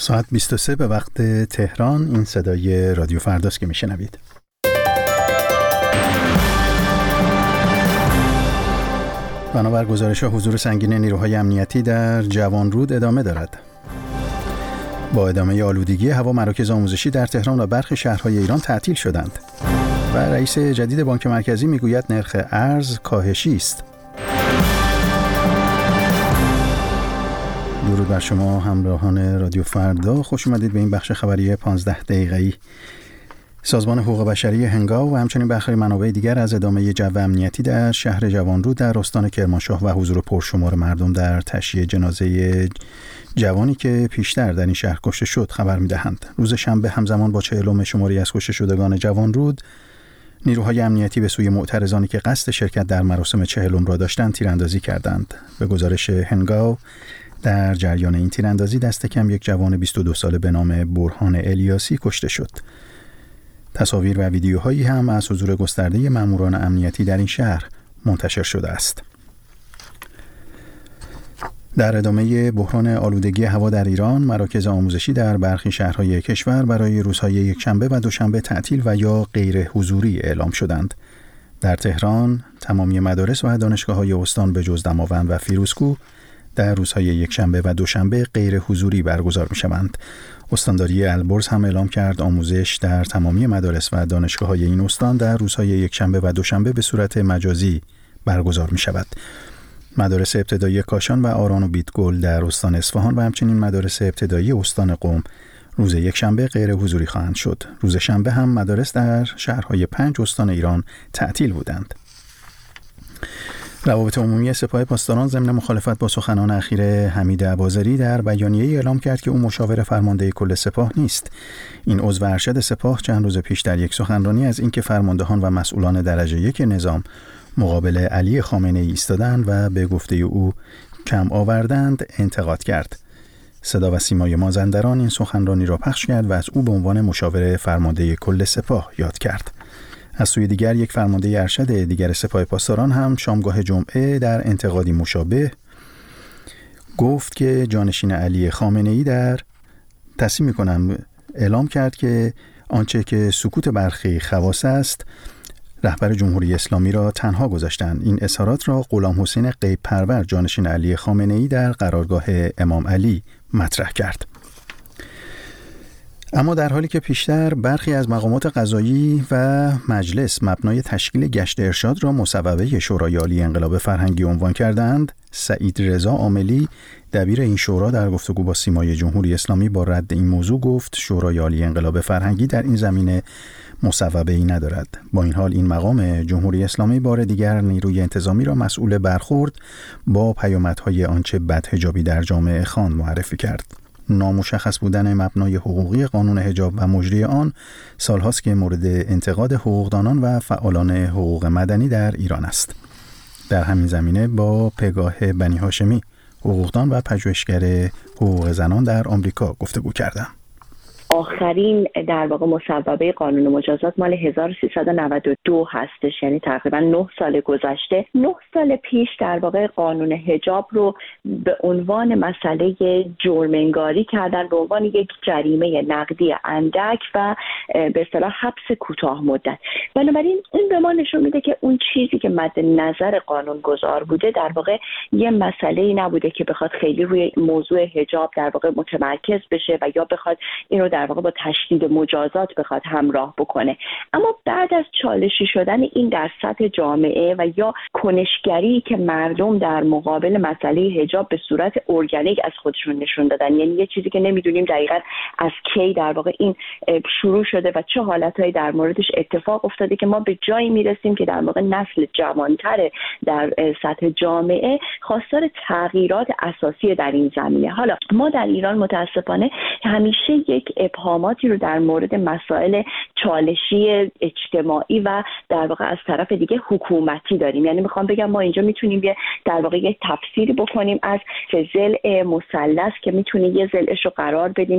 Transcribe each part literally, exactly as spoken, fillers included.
ساعت بیست و سه به وقت تهران. این صدای رادیو فرداست که میشنوید. بنابر گزارش‌ها حضور سنگین نیروهای امنیتی در جوانرود ادامه دارد. با ادامه آلودگی هوا مراکز آموزشی در تهران و برخی شهرهای ایران تعطیل شدند و رئیس جدید بانک مرکزی میگوید نرخ ارز کاهشی است. درود بر شما همراهان رادیو فردا، خوش اومدید به این بخش خبری پانزده دقیقه‌ای. سازمان حقوق بشری هنگاو و همچنین برخی منابع دیگر از ادامه جو امنیتی در شهر جوانرود در استان کرمانشاه و حضور پرشمار مردم در تشییع جنازه جوانی که پیشتر در این شهر کشته شد خبر می‌دهند. روز شنبه همزمان با چهلم شماری از کشته شدگان جوانرود، نیروهای امنیتی به سوی معترضانی که قصد شرکت در مراسم چهلم را داشتند تیراندازی کردند. به گزارش هنگاو، در جریان این تیراندازی دست کم یک جوان بیست و دو ساله به نام برهان الیاسی کشته شد. تصاویر و ویدیوهایی هم از حضور گسترده ماموران امنیتی در این شهر منتشر شده است. در ادامه بحران آلودگی هوا در ایران، مراکز آموزشی در برخی شهرهای کشور برای روزهای یکشنبه و دوشنبه تعطیل و یا غیر حضوری اعلام شدند. در تهران، تمامی مدارس و دانشگاه‌های استان به جز دماوند و فیروزکوه در روزهای یکشنبه و دوشنبه غیر حضوری برگزار می‌شوند. استانداری البرز هم اعلام کرد آموزش در تمامی مدارس و دانشگاه‌های این استان در روزهای یکشنبه و دوشنبه به صورت مجازی برگزار می‌شود. مدارس ابتدایی کاشان و آران و بیتگل در استان اصفهان و همچنین مدارس ابتدایی استان قم روز یکشنبه غیر حضوری خواهند شد. روز شنبه هم مدارس در شهرهای پنج استان ایران تعطیل بودند. روابط عمومی سپاه پاسداران ضمن مخالفت با سخنان اخیر حمید اباضری در بیانیه‌ای اعلام کرد که او مشاور فرمانده کل سپاه نیست. این عضو ارشد سپاه چند روز پیش در یک سخنرانی از اینکه فرماندهان و مسئولان درجه یک نظام مقابل علی خامنه‌ای ایستادند و به گفته او کم آوردند انتقاد کرد. صدا و سیمای مازندران این سخنرانی را پخش کرد و از او به عنوان مشاور فرمانده کل سپاه یاد کرد. از سوی دیگر یک فرمانده ارشد دیگر سپاه پاسداران هم شامگاه جمعه در انتقادی مشابه گفت که جانشین علی خامنه‌ای در تصمیم می‌کنم اعلام کرد که آنچه که سکوت برخی خواص است رهبر جمهوری اسلامی را تنها گذاشتند. این اظهارات را غلام حسین غیب پرور جانشین علی خامنه‌ای در قرارگاه امام علی مطرح کرد. اما در حالی که پیشتر برخی از مقامات قضایی و مجلس مبنای تشکیل گشت ارشاد را مصوبه شورای عالی انقلاب فرهنگی عنوان کردند، سعید رضا عاملی دبیر این شورا در گفتگو با سیمای جمهوری اسلامی با رد این موضوع گفت شورای عالی انقلاب فرهنگی در این زمینه مصوبه‌ای ندارد. با این حال این مقام جمهوری اسلامی بار دیگر نیروی انتظامی را مسئول برخورد با پیامدهای آنچه بدحجابی در جامعه خواند معرفی کرد. نامشخص بودن مبنای حقوقی قانون حجاب و مجری آن سالهاست که مورد انتقاد حقوقدانان و فعالان حقوق مدنی در ایران است. در همین زمینه با پگاه بنی هاشمی، حقوقدان و پژوهشگر حقوق زنان در آمریکا گفتگو کردم. آخرین در واقع مصوبه قانون مجازات مال هزار و سیصد و نود و دو هستش، یعنی تقریبا نه سال گذشته. نه سال پیش در واقع قانون حجاب رو به عنوان مسئله جرم‌انگاری کردن، به عنوان یک جریمه نقدی اندک و به اصطلاح حبس کوتاه مدت. بنابراین این به ما نشون میده که اون چیزی که مد نظر قانون گذار بوده در واقع یه مسئله‌ای نبوده که بخواد خیلی روی موضوع حجاب در واقع متمرکز بشه و یا بخواد اینو در واقع با تشدید مجازات بخواد همراه بکنه. اما بعد از چالشی شدن این در سطح جامعه و یا کنشگری که مردم در مقابل مسئله حجاب به صورت ارگانیک از خودشون نشون دادن، یعنی یه چیزی که نمیدونیم دقیقاً از کی در واقع این شروع شده و چه حالتهایی در موردش اتفاق افتاده که ما به جایی میرسیم که در واقع نسل جوانتر در سطح جامعه خواستار تغییرات اساسی در این زمینه. حالا ما در ایران متاسفانه همیشه یک ابهاماتی رو در مورد مسائل چالشی اجتماعی و در واقع از طرف دیگه حکومتی داریم. یعنی میخوام بگم ما اینجا میتونیم یه در واقع یک تفسیری بکنیم از ضلع مثلث که میتونیم یه ضلعش رو قرار بدیم که در واقع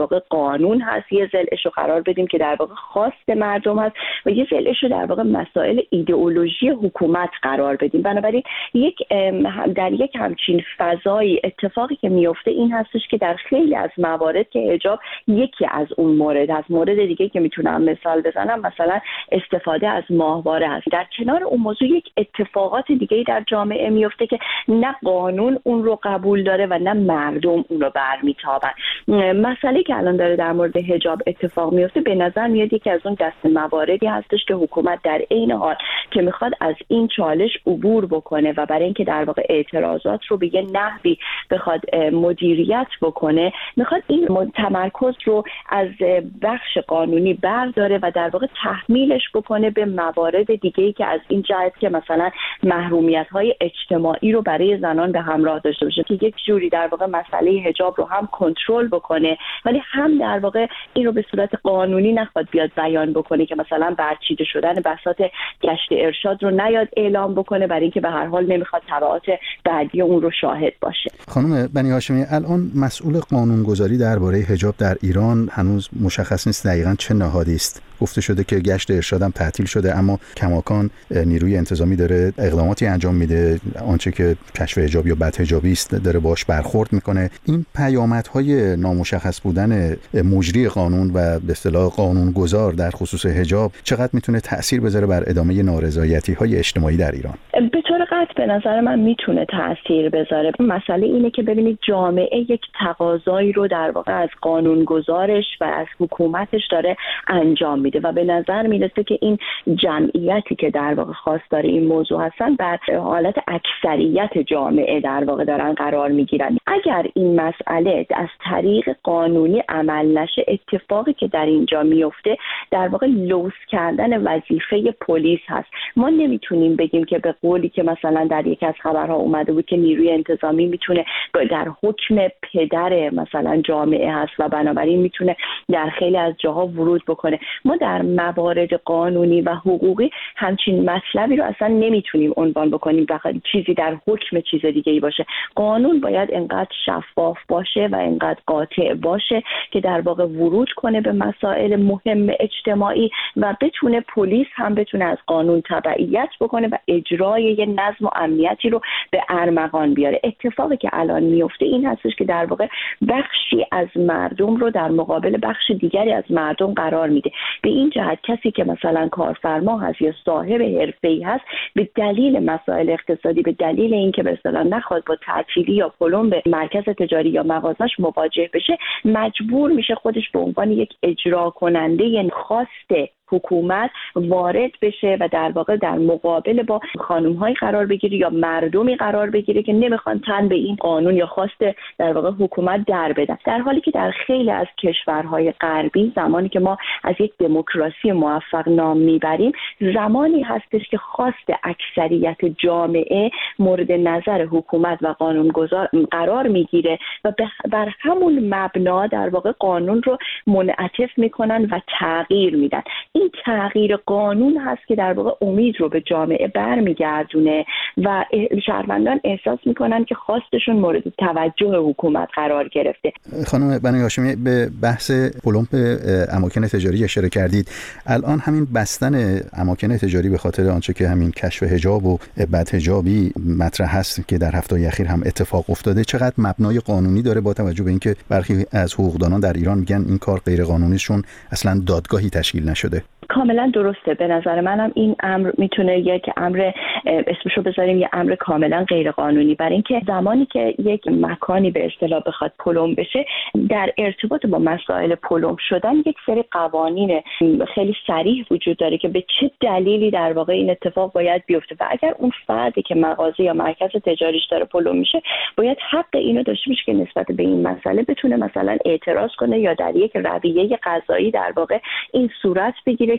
واقع قانون هست، یه ضلعش رو قرار بدیم که در واقع خواست مردم هست و یه ضلعش رو در واقع مسائل ایدئولوژی حکومت قرار بدیم. بنابراین یک در یک همچین فضایی اتفاقی که میفته این هستش که در خیلی از موارد که حجاب یکی از اون مورد هست، مورد دیگه که میتونم مثال بزنم مثلا استفاده از ماهواره هست. در کنار اون موضوع یک اتفاقات دیگه در جامعه میفته که نه قانون اون رو قبول داره و نه مردم اون رو برمیتابن. مسئله که الان داره در مورد حجاب اتفاق میفته به نظر میاد یکی از اون دست مواردی هستش که حکومت در عین حال که میخواد از این چالش عبور بکنه و برای اینکه در واقع اعتراضات رو به یه نحوی بخواد مدیریت بکنه، میخواد این تمرکز رو از بخش قانونی برداره و در واقع تحمیلش بکنه به موارد دیگه‌ای که از این جهت که مثلا محرومیت‌های اجتماعی رو برای زنان به همراه داشته باشه، که یک جوری در واقع مسئله حجاب رو هم کنترل بکنه ولی هم در واقع این رو به صورت قانونی نخواد بیاد بیان بکنه که مثلا برچیده شدن بساط گشت ارشاد رو نیاد اعلام بکنه برای اینکه به هر حال نمیخواد تبعات بعدی اون رو شاهد باشه. خانم بنی هاشمی، الان مسئول قانونگذاری درباره حجاب در ایران هنوز مشخص نیست دقیقاً چه نهادی است. گفته شده که گشت ارشادم تعطیل شده، اما کماکان نیروی انتظامی داره اقداماتی انجام میده، آنچه که کشف حجاب یا بدحجابی است داره باش برخورد میکنه. این پیامدهای نامشخص بودن مجری قانون و به اصطلاح قانونگذار در خصوص حجاب چقدر میتونه تأثیر بذاره بر ادامه نارضایتی‌های اجتماعی در ایران؟ به طور قطع به نظر من میتونه تأثیر بذاره. مسئله اینه که ببینید جامعه یک تقاضایی رو در واقع از قانونگذارش و از حکومتش داره انجام میده و به نظر میرسه که این جمعیتی که در واقع خواستار این موضوع هستن بر حالت اکثریت جامعه در واقع دارن قرار میگیرن. اگر این مسئله از طریق قانونی عمل نشه، اتفاقی که در اینجا میفته در واقع لوث کردن وظیفه پلیس هست. ما نمیتونیم بگیم که به قولی که مثلا در یک از خبرها اومده بود که نیروی انتظامی میتونه در حکم پدر مثلا جامعه هست و بنابراین میتونه در خیلی از جاها ورود بکنه. ما در موارد قانونی و حقوقی همچین مطلبی رو اصلا نمیتونیم عنوان بکنیم بخاطر چیزی در حکم چیز دیگه ای باشه. قانون باید انقدر شفاف باشه و انقدر قاطع باشه که در واقع ورود کنه به مسائل مهم اجتماعی و بتونه پلیس هم بتونه از قانون تبعیت بکنه و اجرای یه نظم و امنیتی رو به ارمغان بیاره. اتفاقی که الان میفته این هستش که در واقع بخشی از مردم رو در مقابل بخش دیگری از مردم قرار میده. به این جهت کسی که مثلا کارفرما هست یا صاحب حرفه‌ای هست به دلیل مسائل اقتصادی، به دلیل اینکه به اصطلاح نخواد با تعطیلی یا پلم به مرکز تجاری یا مغازش مواجه بشه، مجبور میشه خودش به عنوان یک اجرا کننده یعنی خواست حکومت وارد بشه و در واقع در مقابل با خانم‌های قرار بگیره یا مردمی قرار بگیره که نمیخوان تن به این قانون یا خواست در واقع حکومت در بدن. در حالی که در خیلی از کشورهای غربی زمانی که ما از یک دموکراسی موفق نام میبریم، زمانی هستش که خواست اکثریت جامعه مورد نظر حکومت و قانونگذار قرار میگیره و بر همون مبنا در واقع قانون رو منعطف میکنن و تغییر میدن. این تغییر قانون هست که در واقع امید رو به جامعه برمیگردونه و شهروندان احساس میکنن که خواستشون مورد توجه حکومت قرار گرفته. خانم بنی هاشمی، به بحث پلمپ اماکن تجاری اشاره کردید. الان همین بستن اماکن تجاری به خاطر آنچه که همین کشف حجاب و بدحجابی مطرح هست که در هفته‌های اخیر هم اتفاق افتاده، چقدر مبنای قانونی داره با توجه به اینکه برخی از حقوقدانان در ایران میگن این کار غیر قانونیشون اصلا دادگاهی تشکیل نشده؟ کاملا درسته. به نظر منم این امر میتونه یک امر اسمشو بذاریم یه امر کاملا غیر قانونی، برای اینکه زمانی که یک مکانی به اصطلاح بخواد پلم بشه، در ارتباط با مسائل پلم شدن یک سری قوانین خیلی صریح وجود داره که به چه دلیلی در واقع این اتفاق باید بیفته و اگر اون فردی که مغازه یا مرکز تجاریش داره پلم میشه باید حق اینو داشته باشه که نسبت به این مسئله بتونه مثلا اعتراض کنه یا در یک رویه قضایی در واقع این صورت بگیره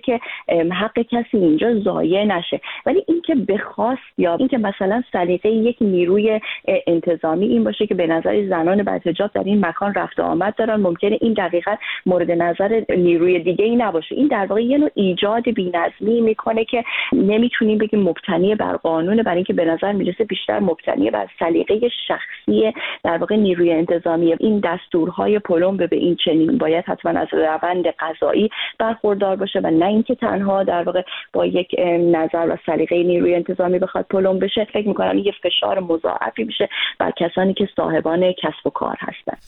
که حق کسی اینجا ضایع نشه. ولی اینکه بخواست یا اینکه مثلا سلیقه یک نیروی انتظامی این باشه که به نظر زنان بدحجاب در این مکان رفت و آمد دارن، ممکنه این دقیقاً مورد نظر نیروی دیگه ای نباشه. این در واقع یه نوع ایجاد بی‌نظمی میکنه که نمیتونیم بگیم مبتنی بر قانونه، برای اینکه به نظر میرسه بیشتر مبتنی بر سلیقه شخصی در واقع نیروی انتظامی. این دستورهای پلمب به این چنین باید حتما از روند قضایی برخوردار باشه و نه اینکه تنها در واقع با یک نظر و سلیقه نیروی انتظامی بخواد پلمب بشه. فکر میکنم یه فشار مضاعفی میشه بر کسانی که صاحبان کسب و کار هستند.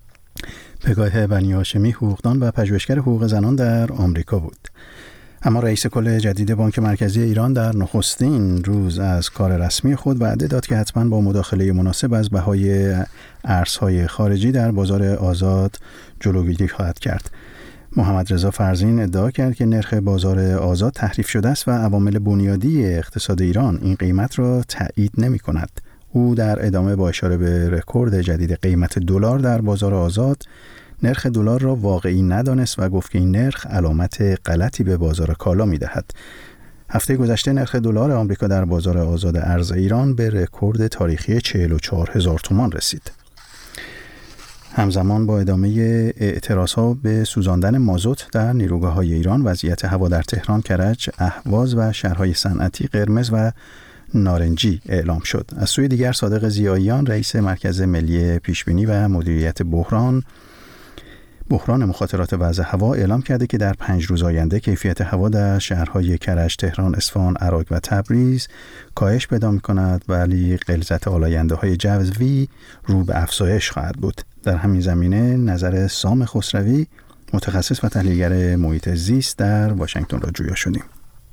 پگاه بنی هاشمی، حقوقدان و پژوهشگر حقوق زنان در آمریکا بود. اما رئیس کل جدید بانک مرکزی ایران در نخستین روز از کار رسمی خود وعده داد که حتما با مداخله مناسب از بهای ارزهای خارجی در بازار آزاد جلوگیری خواهد کرد. محمد رضا فرزین ادعا کرد که نرخ بازار آزاد تحریف شده است و عوامل بنیادی اقتصاد ایران این قیمت را تایید نمی کند. او در ادامه با اشاره به رکورد جدید قیمت دلار در بازار آزاد نرخ دلار را واقعی ندانست و گفت که این نرخ علامت غلطی به بازار کالا می‌دهد. هفته گذشته نرخ دلار آمریکا در بازار آزاد ارز ایران به رکورد تاریخی چهل و چهار هزار تومان رسید. همزمان با ادامه اعتراضها به سوزاندن مازوت در نیروگاه‌های ایران، وضعیت هوا در تهران، کرج، اهواز و شهرهای صنعتی قرمز و نارنجی اعلام شد. از سوی دیگر صادق ضیاییان، رئیس مرکز ملی پیشبینی و مدیریت بحران بحران مخاطرات وضع هوا اعلام کرده که در پنج روز آینده کیفیت هوا در شهرهای کرج، تهران، اصفهان، عراق و تبریز کاهش پیدا می‌کند، ولی غلظت آلاینده‌های جوی رو به افزایش خواهد بود. در همین زمینه نظر سام خسروی، متخصص و تحلیلگر محیط زیست در واشنگتن را جویا شدیم.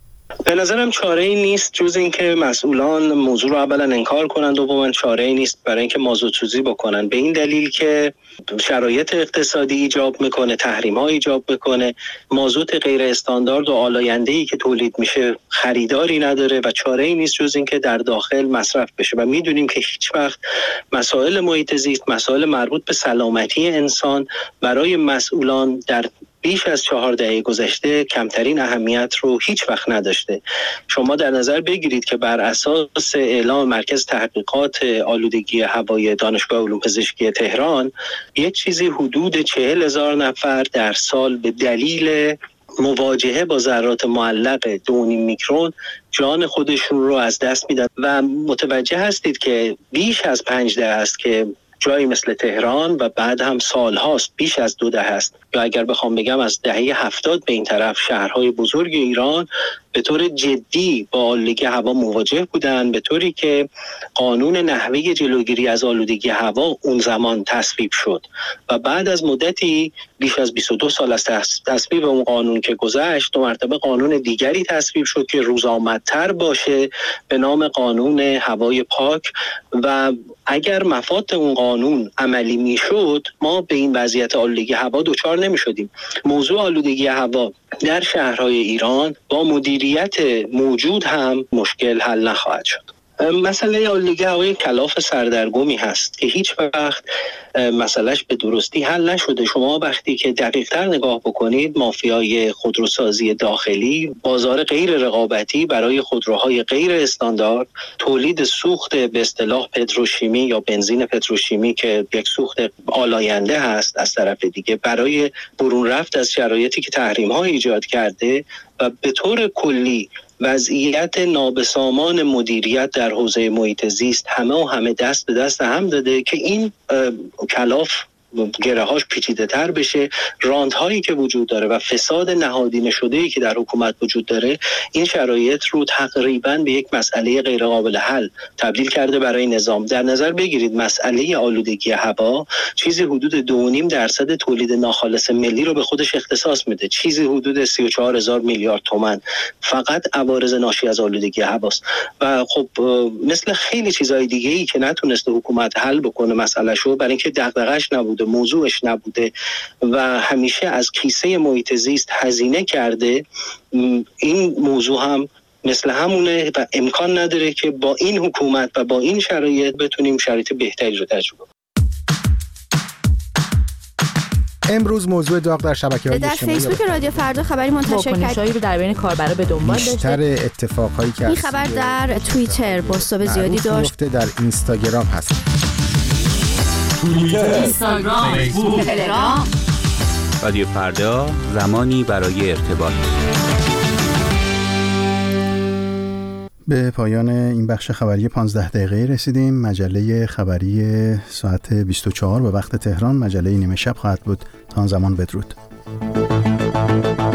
به نظرم چاره‌ای نیست جز اینکه مسئولان موضوع رو اولا انکار کنند، دوما چاره‌ای نیست برای اینکه مازوت‌سوزی بکنن، به این دلیل که شرایط اقتصادی ایجاب میکنه، تحریم‌ها ایجاب میکنه، مازوت غیر استاندارد و آلاینده‌ای که تولید میشه خریداری نداره و چاره‌ای نیست جز اینکه در داخل مصرف بشه. و میدونیم که هیچ وقت مسائل محیط زیست، مسائل مربوط به سلامتی انسان برای مسئولان در بیش از چهار دهه گذشته کمترین اهمیت رو هیچ وقت نداشته. شما در نظر بگیرید که بر اساس اعلام مرکز تحقیقات آلودگی هوای دانشگاه علوم پزشکی تهران، یک چیزی حدود چهل هزار نفر در سال به دلیل مواجهه با ذرات معلق دو و نیم میکرون جان خودشون رو از دست میدن و متوجه هستید که بیش از پنج دهه است که جایی مثل تهران و بعد هم سال هاست، بیش از دو دهه است، یا اگر بخوام بگم از دهه هفتاد به این طرف شهرهای بزرگ ایران به طور جدی با آلودگی هوا مواجه بودن، به طوری که قانون نحوه جلوگیری از آلودگی هوا اون زمان تصویب شد و بعد از مدتی بیش از بیست و دو سال از تصویب اون قانون که گذشت، دو مرتبه قانون دیگری تصویب شد که روزآمدتر باشه به نام قانون هوای پاک و اگر مفاد اون قانون عملی میشد ما به این وضعیت آلودگی هوا دچار نمیشدیم. موضوع آلودگی هوا در شهرهای ایران با مدیریت موجود هم مشکل حل نخواهد شد. مسئله آلودگی هوای کلاف سردرگمی هست که هیچ وقت مسئلهش به درستی حل نشده. شما وقتی که دقیق‌تر نگاه بکنید، مافیای خودروسازی داخلی، بازار غیر رقابتی برای خودروهای غیر استاندارد، تولید سوخت به اصطلاح پتروشیمی یا بنزین پتروشیمی که یک سوخت آلاینده هست، از طرف دیگه برای برون رفت از شرایطی که تحریم‌ها ایجاد کرده و به طور کلی وضعیت نابسامان مدیریت در حوزه محیط زیست همه و همه دست به دست هم داده که این کلاف گره‌هاش پیچیده تر بشه. راندهایی که وجود داره و فساد نهادینه شده‌ای که در حکومت وجود داره این شرایط رو تقریباً به یک مسئله غیر قابل حل تبدیل کرده برای نظام. در نظر بگیرید مسئله آلودگی هوا چیزی حدود دو و نیم درصد تولید ناخالص ملی رو به خودش اختصاص میده، چیزی حدود سی و چهار هزار میلیارد تومان فقط عوارض ناشی از آلودگی هواست. و خب مثل خیلی چیزهای دیگه‌ای که نتونسته حکومت حل بکنه مسئله‌شو، برای اینکه دغدغه‌اش نبود، موضوعش نبوده و همیشه از کیسه محیط زیست هزینه کرده، این موضوع هم مثل همونه و امکان نداره که با این حکومت و با این شرایط بتونیم شرایط بهتری رو تجربه کنیم. امروز موضوع داغ در شبکه‌های در اجتماعی فیسبوک رادیو فردا خبری منتشر کرد واکنش‌هایی رو در بین کاربرا به دنبال داشته. بیشتر اتفاقهایی که این خبر در توییتر بازتاب زیادی داشت. در اینستاگرام هست. توییتر، اینستاگرام، فیسبوک، تلگرام. رادیو فردا، زمانی برای ارتباط. به پایان این بخش خبری پانزده دقیقه رسیدیم. مجله خبری ساعت بیست و چهار به وقت تهران، مجله نیمه شب خواهد بود. تا آن زمان بدرود.